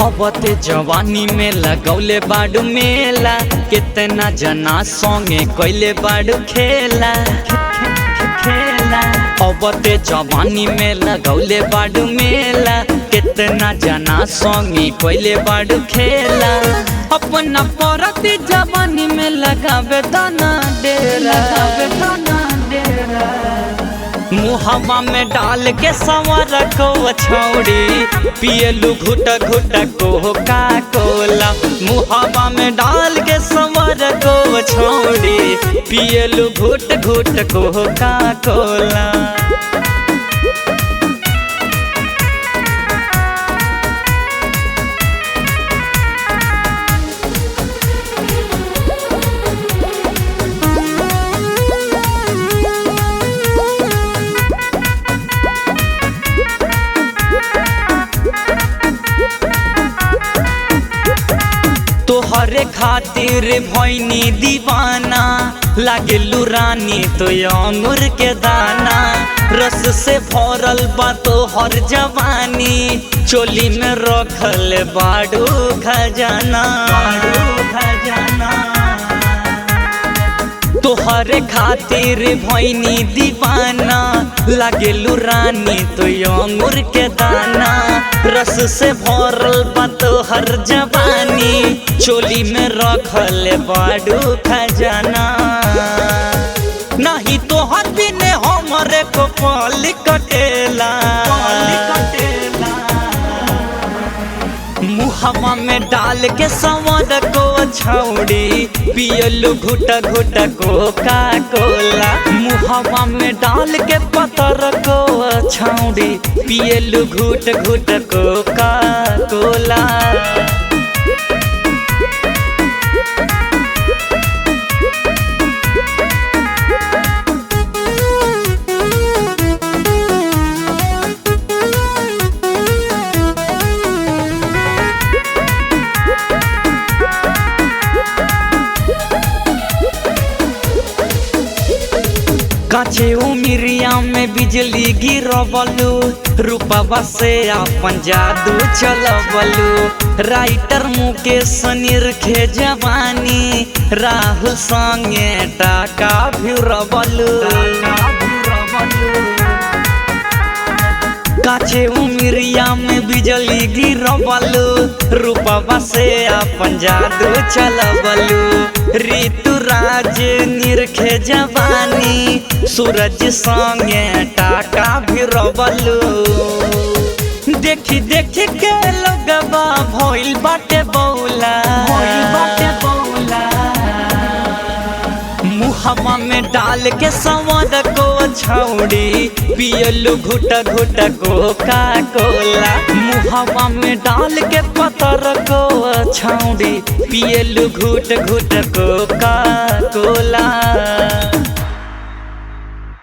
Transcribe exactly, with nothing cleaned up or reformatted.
अबते जवानी में लगौले बाडू मेला, कितना जना संगे कैले बाडू खेला खेला। अबते जवानी में लगौले बाडू मेला, कितना जना संगे कैले बाडू खेला। अपना परती जवानी में लगावे दाना डेरा, दाना डेरा। मुहवा में डाल के संवर को छौड़ी, पियलू घुट घुट कोका कोला। मुहवा में डाल के संवर को छौड़ी, पियलू घुट घुट कोका कोला। तोहरे खातिर भैनी दीवाना, लागेलू रानी तो अंगूर के दाना। रस से भरल बा तोहर जवानी, चोली में रखल बाडू खजाना, बाडू खजाना। तोहरे खातिर भैनी दीवाना, लागेलू रानी तो अंगूर के दाना। रस से भरल बा तोहर जवानी, चोली में रखल बाडू खजाना। नहीं तोहर बिने हमरे को पल कटेला, मुहवा में डाल के संवर को छौड़ी, पियलू घुट घुट कोका कोला। मुहवा में डाल के पतर को छौड़ी, पियलू घुट घुट कोका कोला। काचे उमिरिया में बिजली गिरवलू, रूपवा से अपन जादू चलवलू। राइटर मुकेश निरखे जवानी, राहुल संगे टाका भिरवलू। काचे उमिरिया में बिजली गिरवलू, रूपवा से अपन जादू चलवलू। ऋतुराज निरखे जवानी, सूरज संगे टाका भिरवलू। देखी देखी के लोगवा भइल बाटे बौला, भइल बाटे बौला। मुहवा में डाल के संवर को छौड़ी, पियलू घुट घुट कोका कोला। मुहवा में डाल के पतर को छौड़ी, पियलू घुट घुट कोका कोला।